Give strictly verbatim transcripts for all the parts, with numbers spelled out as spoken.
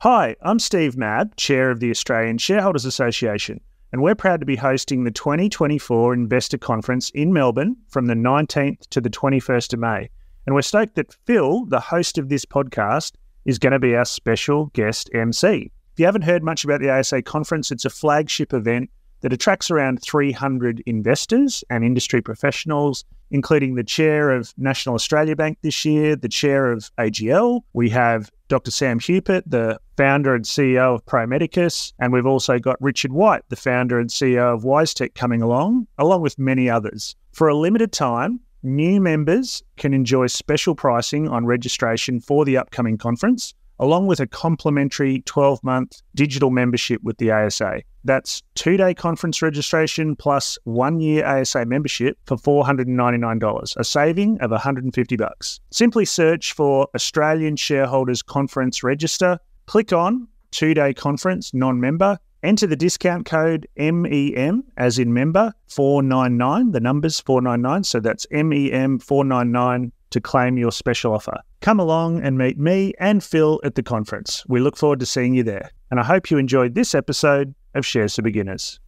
Hi, I'm Steve Mabb, Chair of the Australian Shareholders Association, and we're proud to be hosting the twenty twenty-four Investor Conference in Melbourne from the nineteenth to the twenty-first of May. And we're stoked that Phil, the host of this podcast, is going to be our special guest M C. If you haven't heard much about the A S A conference, it's a flagship event that attracts around three hundred investors and industry professionals, including the chair of National Australia Bank this year, the chair of A G L. We have Doctor Sam Hupert, the founder and C E O of Pro Medicus, and we've also got Richard White, the founder and C E O of WiseTech, coming along, along with many others. For a limited time, new members can enjoy special pricing on registration for the upcoming conference, along with a complimentary twelve-month digital membership with the A S A. That's two-day conference registration plus one-year A S A membership for four hundred ninety-nine dollars, a saving of one hundred fifty bucks. Simply search for Australian Shareholders Conference Register, click on two-day conference non-member, enter the discount code M E M, as in member, four ninety-nine, the number's four ninety-nine, so that's M E M four ninety-nine to claim your special offer. Come along and meet me and Phil at the conference. We look forward to seeing you there. And I hope you enjoyed this episode of Shares for Beginners.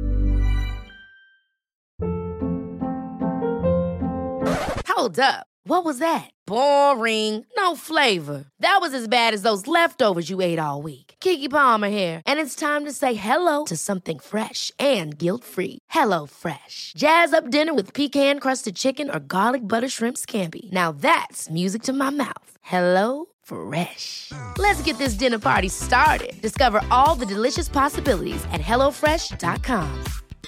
Hold up. What was that? Boring. No flavor. That was as bad as those leftovers you ate all week. Keke Palmer here. And it's time to say hello to something fresh and guilt-free. Hello Fresh. Jazz up dinner with pecan-crusted chicken or garlic butter shrimp scampi. Now that's music to my mouth. Hello Fresh. Let's get this dinner party started. Discover all the delicious possibilities at hello fresh dot com.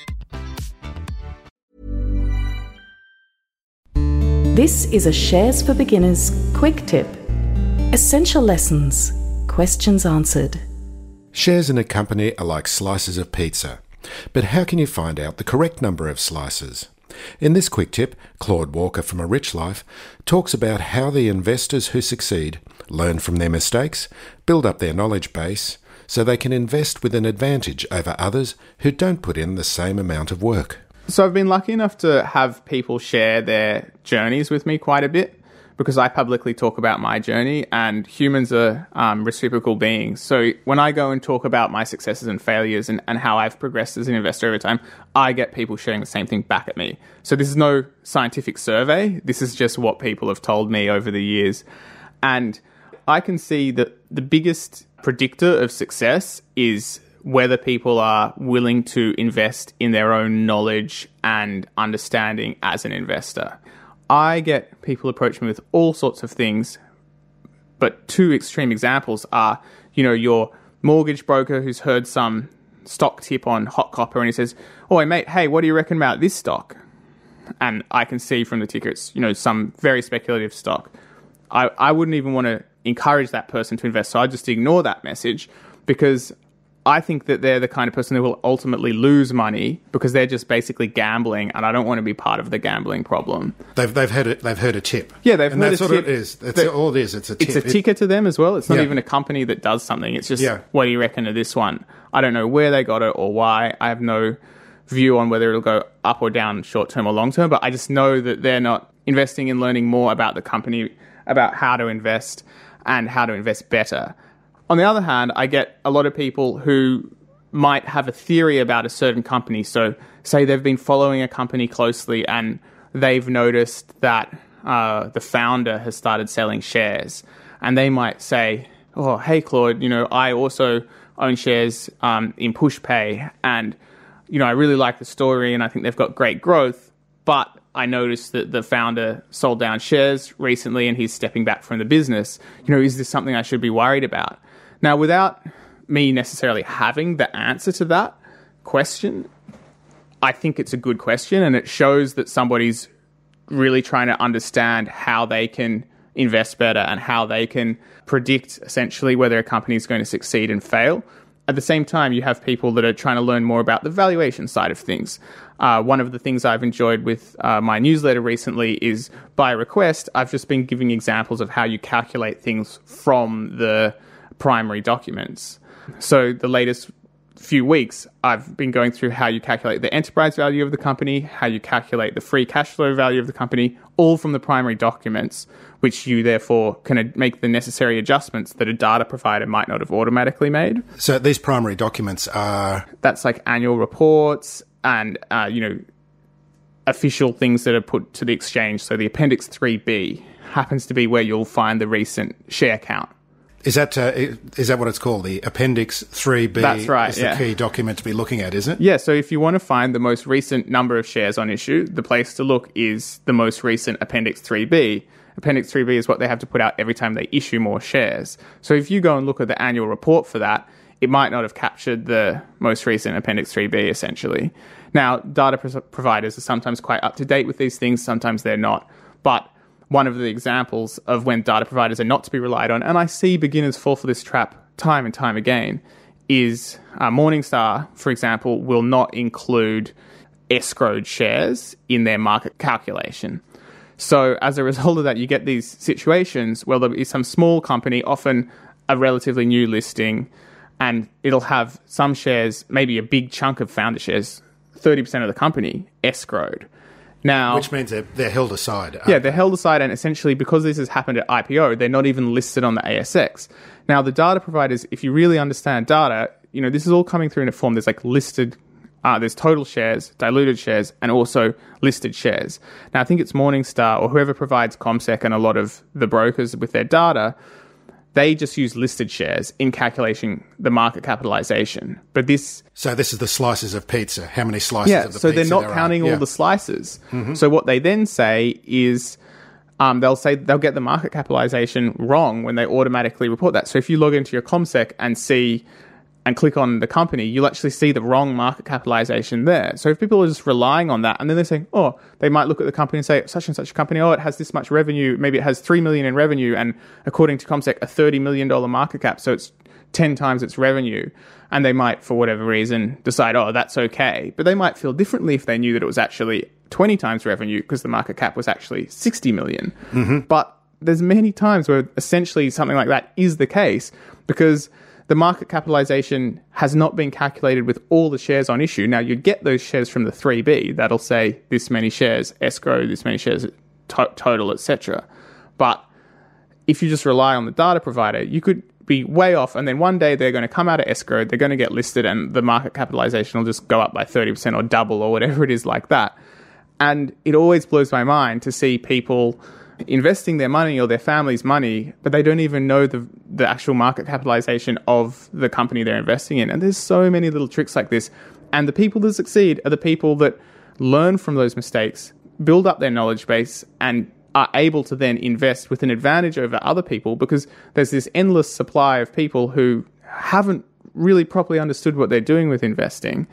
This is a Shares for Beginners quick tip. Essential lessons. Questions answered. Shares in a company are like slices of pizza. But how can you find out the correct number of slices? In this quick tip, Claude Walker from A Rich Life talks about how the investors who succeed learn from their mistakes, build up their knowledge base, so they can invest with an advantage over others who don't put in the same amount of work. So I've been lucky enough to have people share their journeys with me quite a bit because I publicly talk about my journey, and humans are um, reciprocal beings. So when I go and talk about my successes and failures and, and how I've progressed as an investor over time, I get people sharing the same thing back at me. So this is no scientific survey. This is just what people have told me over the years. And I can see that the biggest predictor of success is whether people are willing to invest in their own knowledge and understanding as an investor. I get people approach me with all sorts of things, but two extreme examples are, you know, your mortgage broker who's heard some stock tip on Hot Copper and he says, "Oh, mate, hey, what do you reckon about this stock?" And I can see from the ticker it's, you know, some very speculative stock. I, I wouldn't even want to encourage that person to invest, so I just ignore that message because I think that they're the kind of person who will ultimately lose money because they're just basically gambling, and I don't want to be part of the gambling problem. They've they've heard it. They've heard a tip. Yeah, they've and heard that's a what tip. it is. That's all it is. It's a tip. It's a ticker to them as well. It's not Yeah. even a company that does something. It's just, Yeah. what do you reckon of this one? I don't know where they got it or why. I have no view on whether it'll go up or down short term or long term, but I just know that they're not investing in learning more about the company, about how to invest and how to invest better. On the other hand, I get a lot of people who might have a theory about a certain company. So say they've been following a company closely and they've noticed that uh, the founder has started selling shares. And they might say, "Oh, hey, Claude, you know, I also own shares um, in Pushpay. And, you know, I really like the story and I think they've got great growth. But I noticed that the founder sold down shares recently and he's stepping back from the business. You know, is this something I should be worried about?" Now, without me necessarily having the answer to that question, I think it's a good question and it shows that somebody's really trying to understand how they can invest better and how they can predict essentially whether a company is going to succeed and fail. At the same time, you have people that are trying to learn more about the valuation side of things. Uh, one of the things I've enjoyed with uh, my newsletter recently is, by request, I've just been giving examples of how you calculate things from the primary documents. So the latest few weeks, I've been going through how you calculate the enterprise value of the company, how you calculate the free cash flow value of the company, all from the primary documents, which you therefore can make the necessary adjustments that a data provider might not have automatically made. So these primary documents are... That's like annual reports and, uh, you know, official things that are put to the exchange. So the Appendix three B happens to be where you'll find the recent share count. Is that uh, is that what it's called? The Appendix three B That's right, is the yeah. key document to be looking at, isn't it? Yeah, so if you want to find the most recent number of shares on issue, the place to look is the most recent Appendix three B. Appendix three B is what they have to put out every time they issue more shares. So if you go and look at the annual report for that, it might not have captured the most recent Appendix three B, essentially. Now, data pro- providers are sometimes quite up to date with these things, sometimes they're not. But one of the examples of when data providers are not to be relied on, and I see beginners fall for this trap time and time again, is uh, Morningstar, for example, will not include escrowed shares in their market calculation. So as a result of that, you get these situations where there'll be some small company, often a relatively new listing, and it'll have some shares, maybe a big chunk of founder shares, thirty percent of the company, escrowed. Now, Which means they're, they're held aside. Yeah, they're held aside, and essentially because this has happened at I P O, they're not even listed on the A S X. Now, the data providers, if you really understand data, you know, this is all coming through in a form. There's like listed, uh, there's total shares, diluted shares, and also listed shares. Now, I think it's Morningstar or whoever provides CommSec and a lot of the brokers with their data, they just use listed shares in calculating the market capitalization. But this... So this is the slices of pizza. How many slices yeah, of the so pizza they're not there counting are. all Yeah. the slices. Mm-hmm. So what they then say is um, they'll say they'll get the market capitalization wrong when they automatically report that. So if you log into your CommSec and see and click on the company, you'll actually see the wrong market capitalization there. So if people are just relying on that, and then they're saying, oh, they might look at the company and say, such and such a company, oh, it has this much revenue, maybe it has three million dollars in revenue, and according to CommSec, a thirty million dollars market cap, so it's ten times its revenue. And they might, for whatever reason, decide, oh, that's okay. But they might feel differently if they knew that it was actually twenty times revenue because the market cap was actually sixty million dollars. Mm-hmm. But there's many times where essentially something like that is the case because the market capitalization has not been calculated with all the shares on issue. Now, you'd get those shares from the three B. That'll say this many shares, escrow, this many shares, to- total, et cetera. But if you just rely on the data provider, you could be way off, and then one day they're going to come out of escrow, they're going to get listed, and the market capitalization will just go up by thirty percent or double or whatever it is like that. And it always blows my mind to see people investing their money or their family's money, but they don't even know the the actual market capitalization of the company they're investing in. And there's so many little tricks like this. And the people that succeed are the people that learn from those mistakes, build up their knowledge base, and are able to then invest with an advantage over other people because there's this endless supply of people who haven't really properly understood what they're doing with investing.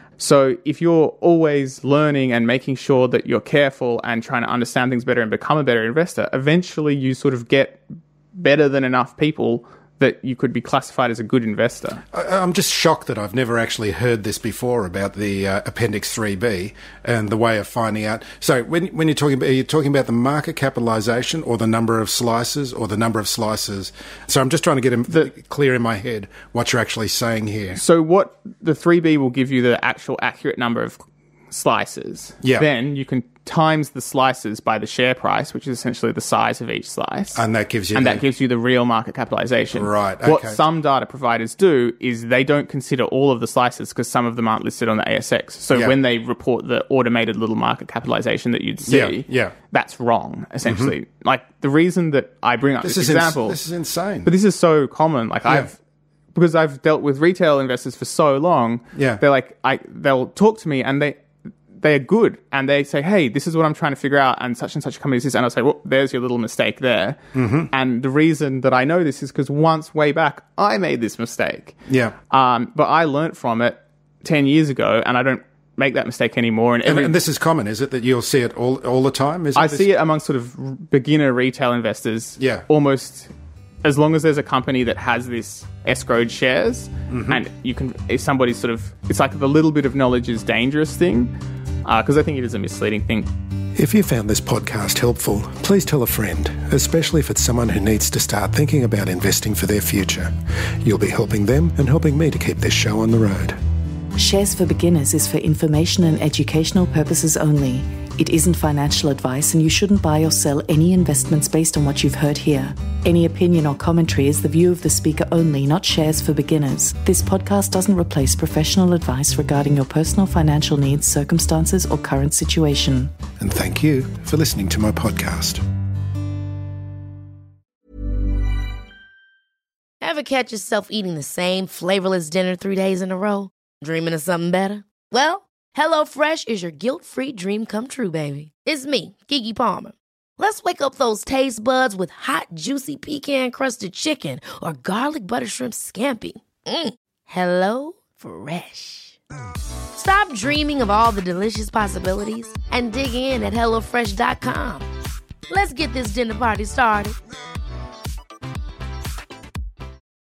So if you're always learning and making sure that you're careful and trying to understand things better and become a better investor, eventually you sort of get better than enough people that you could be classified as a good investor. I- I'm just shocked that I've never actually heard this before about the uh, Appendix three B and the way of finding out. So when when you're talking about, are you talking about the market capitalization or the number of slices or the number of slices? So I'm just trying to get the, clear in my head what you're actually saying here. So what the three B will give you the actual accurate number of slices. Yeah. Then you can times the slices by the share price, which is essentially the size of each slice. And that gives you and the, that gives you the real market capitalization. Right, okay. What some data providers do is they don't consider all of the slices because some of them aren't listed on the A S X. So Yeah. when they report the automated little market capitalization that you'd see, Yeah, yeah. that's wrong, essentially. Mm-hmm. Like the reason that I bring up This this, is ins- example... this is insane. But this is so common. Like Yeah. I've... Because I've dealt with retail investors for so long, Yeah. they're like, I they'll talk to me and they... they're good and they say, hey, this is what I'm trying to figure out and such and such a company is this. And I'll say, well, there's your little mistake there. Mm-hmm. And the reason that I know this is because once way back, I made this mistake. Yeah. Um, but I learnt from it ten years ago and I don't make that mistake anymore. And, every, And, and this is common, is it, that you'll see it all all the time? Is it I this? see it among sort of beginner retail investors. Yeah. Almost as long as there's a company that has this escrowed shares mm-hmm. and you can, if somebody's sort of, it's like the little bit of knowledge is dangerous thing. Because uh, I think it is a misleading thing. If you found this podcast helpful, please tell a friend, especially if it's someone who needs to start thinking about investing for their future. You'll be helping them and helping me to keep this show on the road. Shares for Beginners is for information and educational purposes only. It isn't financial advice, and you shouldn't buy or sell any investments based on what you've heard here. Any opinion or commentary is the view of the speaker only, not Shares for Beginners. This podcast doesn't replace professional advice regarding your personal financial needs, circumstances, or current situation. And thank you for listening to my podcast. Ever catch yourself eating the same flavorless dinner three days in a row? Dreaming of something better? Well, HelloFresh is your guilt-free dream come true, baby. It's me, Keke Palmer. Let's wake up those taste buds with hot, juicy pecan-crusted chicken or garlic butter shrimp scampi. Mm. Hello Fresh. Stop dreaming of all the delicious possibilities and dig in at hello fresh dot com. Let's get this dinner party started.